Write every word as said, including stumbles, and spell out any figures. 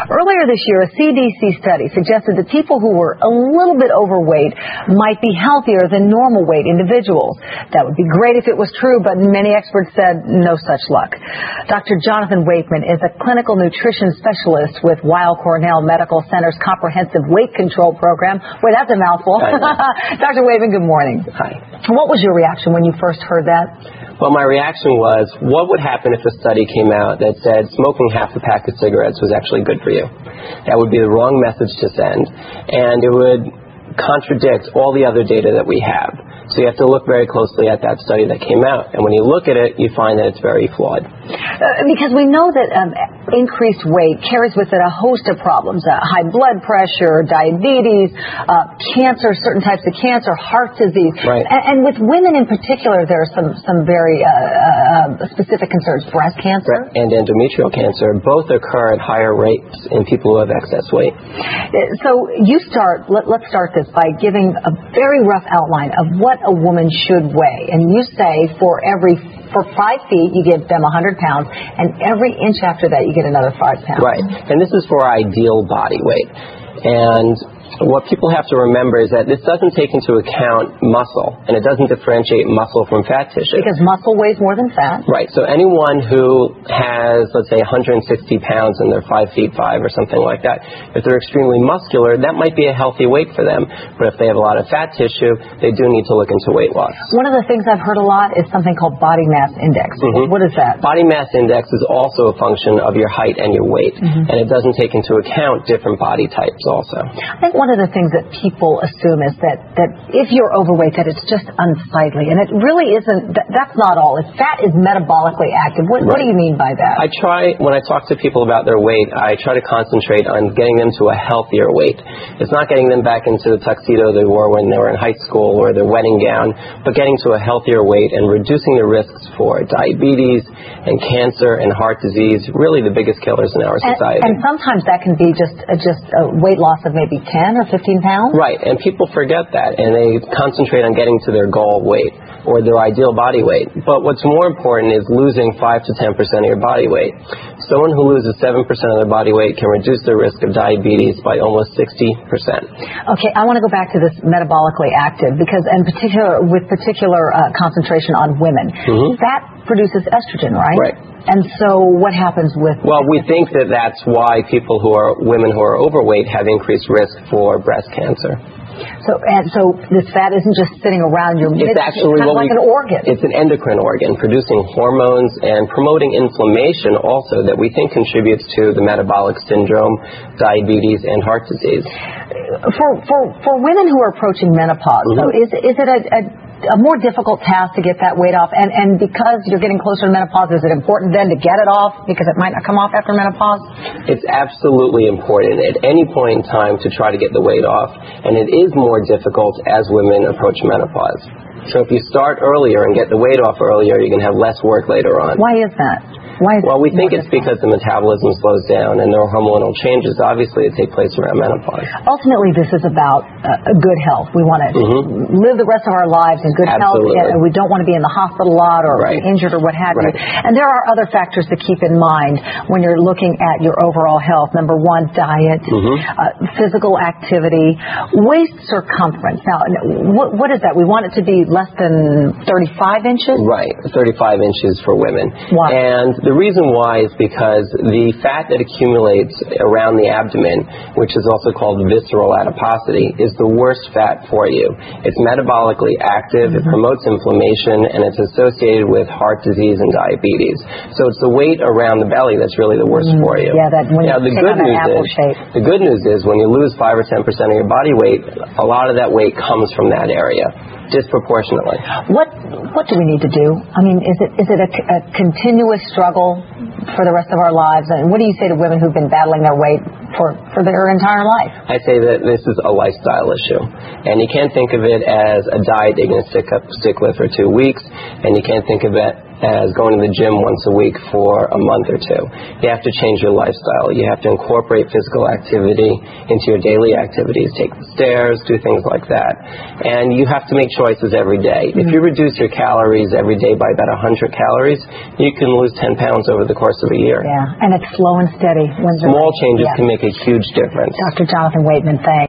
Earlier this year, a C D C study suggested that people who were a little bit overweight might be healthier than normal weight individuals. That would be great if it was true, but many experts said no such luck. Doctor Jonathan Wakeman is a clinical nutrition specialist with Weill Cornell Medical Center's Comprehensive Weight Control Program. Wait, that's a mouthful. Doctor Wakeman, good morning. Hi. What was your reaction when you first heard that? Well, my reaction was, what would happen if a study came out that said smoking half a pack of cigarettes was actually good for you? That would be the wrong message to send, and it would contradict all the other data that we have. So you have to look very closely at that study that came out, and when you look at it, you find that it's very flawed. Uh, because we know that um, increased weight carries with it a host of problems, uh, high blood pressure, diabetes, uh, cancer, certain types of cancer, heart disease. Right. And, and with women in particular, there are some, some very uh, uh, specific concerns. Breast cancer. And endometrial cancer both occur at higher rates in people who have excess weight. Uh, so you start, let, let's start this by giving a very rough outline of what a woman should weigh. And you say for every For five feet, you give them one hundred pounds, and every inch after that, you get another five pounds. Right. And this is for ideal body weight. And what people have to remember is that this doesn't take into account muscle, and it doesn't differentiate muscle from fat tissue. Because muscle weighs more than fat. Right. So anyone who has, let's say, one hundred sixty pounds and they're five feet five or something like that, if they're extremely muscular, that might be a healthy weight for them. But if they have a lot of fat tissue, they do need to look into weight loss. One of the things I've heard a lot is something called body mass index. Mm-hmm. What is that? Body mass index is also a function of your height and your weight, mm-hmm. and it doesn't take into account different body types also. I think one of the things that people assume is that, that if you're overweight, that it's just unsightly. And it really isn't. That, that's not all. If fat is metabolically active. What, right. what do you mean by that? I try, when I talk to people about their weight, I try to concentrate on getting them to a healthier weight. It's not getting them back into the tuxedo they wore when they were in high school or their wedding gown, but getting to a healthier weight and reducing the risks for diabetes and cancer and heart disease, really the biggest killers in our society. And, and sometimes that can be just, uh, just a weight loss of maybe ten or fifteen pounds? Right, and people forget that, and they concentrate on getting to their goal weight or their ideal body weight. But what's more important is losing five to ten percent of your body weight. Someone who loses seven percent of their body weight can reduce their risk of diabetes by almost sixty percent. Okay, I want to go back to this metabolically active, because in particular, with particular uh, concentration on women, mm-hmm. that produces estrogen, right? Right. And so what happens with... Well, we think that that's why people who are, women who are overweight have increased risk for breast cancer. So, and so this fat isn't just sitting around your midsection. It's actually it's kind of like we, an organ. It's an endocrine organ, producing hormones and promoting inflammation also that we think contributes to the metabolic syndrome, diabetes, and heart disease. For for for women who are approaching menopause, mm-hmm. so is is it a, a a more difficult task to get that weight off? And and because you're getting closer to menopause, is it important then to get it off because it might not come off after menopause? It's absolutely important at any point in time to try to get the weight off, and it is more difficult as women approach menopause. So if you start earlier and get the weight off earlier, you can have less work later on. Why is that? Why is well, we think it's difficult? because the metabolism slows down and there are hormonal changes, obviously, that take place around menopause. Ultimately, this is about uh, good health. We want to mm-hmm. live the rest of our lives in good Absolutely. health. And we don't want to be in the hospital a lot or right. injured or what have right. you. And there are other factors to keep in mind when you're looking at your overall health. Number one, diet, mm-hmm. uh, physical activity, waist circumference. Now, what, what is that? We want it to be less than thirty-five inches? Right, thirty-five inches for women. Why? And the reason why is because the fat that accumulates around the abdomen, which is also called visceral adiposity, is the worst fat for you. It's metabolically active, mm-hmm. it promotes inflammation, and it's associated with heart disease and diabetes. So it's the weight around the belly that's really the worst mm-hmm. for you. Yeah, that when now, you the take good on that news apple is, shape. The good news is when you lose five or ten percent of your body weight, a lot of that weight comes from that area, disproportionately. What what do we need to do? I mean, is it is it a, a continuous struggle for the rest of our lives? And what do you say to women who've been battling their weight for, for their entire life? I say that this is a lifestyle issue. And you can't think of it as a diet you're going to stick, up, stick with for two weeks. And you can't think of it as going to the gym once a week for a month or two. You have to change your lifestyle. You have to incorporate physical activity into your daily activities, take the stairs, do things like that. And you have to make choices every day. Mm-hmm. If you reduce your calories every day by about one hundred calories, you can lose ten pounds over the course of a year. Yeah, and it's slow and steady. Small changes yeah. can make a huge difference. Doctor Jonathan Waitman, thanks.